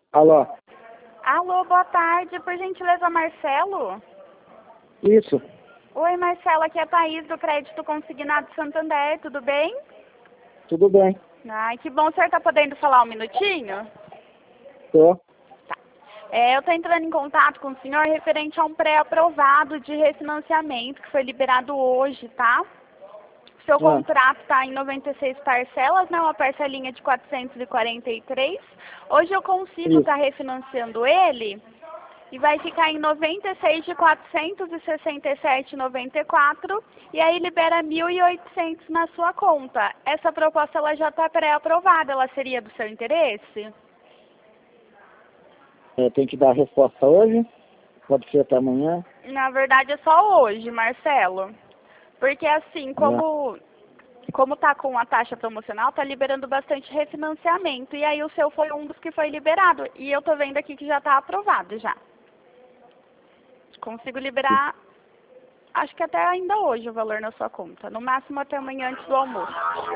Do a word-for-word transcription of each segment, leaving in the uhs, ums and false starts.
Alô? Alô, boa tarde. Por gentileza, Marcelo? Isso. Oi, Marcelo. Aqui é a Thaís do Crédito Consignado Santander. Tudo bem? Tudo bem. Ai, que bom. O senhor está podendo falar um minutinho? Tô. Tá. É, eu estou entrando em contato com o senhor referente a um pré-aprovado de refinanciamento que foi liberado hoje, tá? Seu Ah. contrato está em noventa e seis parcelas, né? Uma parcelinha de quatrocentos e quarenta e três. Hoje eu consigo estar tá refinanciando ele e vai ficar em noventa e seis de quatrocentos e sessenta e sete e noventa e quatro e aí libera mil e oitocentos na sua conta. Essa proposta ela já está pré-aprovada, ela seria do seu interesse? É, tem que dar a resposta hoje? Pode ser até amanhã? Na verdade é só hoje, Marcelo. Porque assim, como... Como tá com a taxa promocional, tá liberando bastante refinanciamento. E aí o seu foi um dos que foi liberado. E eu tô vendo aqui que já tá aprovado já. Consigo liberar, acho que até ainda hoje o valor na sua conta. No máximo até amanhã antes do almoço.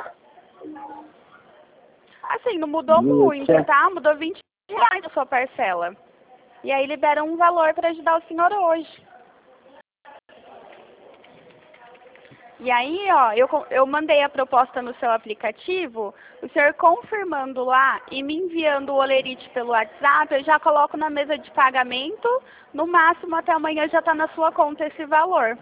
Assim, não mudou muito, tá? Mudou vinte reais a sua parcela. E aí libera um valor para ajudar o senhor hoje. E aí, ó, eu, eu mandei a proposta no seu aplicativo, o senhor confirmando lá e me enviando o olerite pelo WhatsApp, eu já coloco na mesa de pagamento, no máximo até amanhã já está na sua conta esse valor.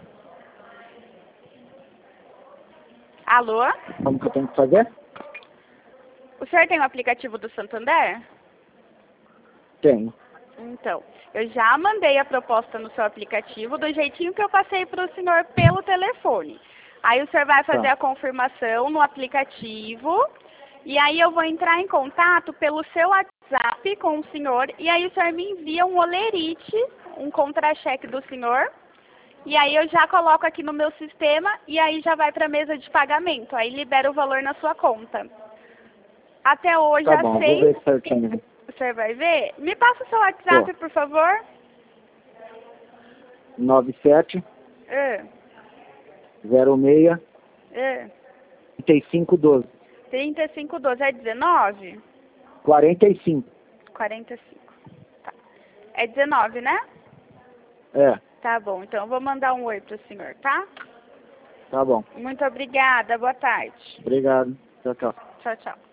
Alô? Como que eu tenho que fazer? O senhor tem o aplicativo do Santander? Tenho. Então, eu já mandei a proposta no seu aplicativo do jeitinho que eu passei para o senhor pelo telefone. Aí o senhor vai fazer Tá. a confirmação no aplicativo e aí eu vou entrar em contato pelo seu WhatsApp com o senhor e aí o senhor me envia um olerite, um contra-cheque do senhor e aí eu já coloco aqui no meu sistema e aí já vai para a mesa de pagamento, aí libera o valor na sua conta. Até hoje Tá às bom, vou seis... ver certinho. O senhor vai ver? Me passa o seu WhatsApp, Tô. por favor. nove sete É, zero seis é. trinta e cinco doze. trinta e cinco doze é dezenove? quarenta e cinco. quarenta e cinco. Tá. É dezenove, né? É, Tá bom, então eu vou mandar um oi pro senhor, tá? tá bom. Muito obrigada, boa tarde. Obrigado. Tchau, tchau. Tchau, tchau.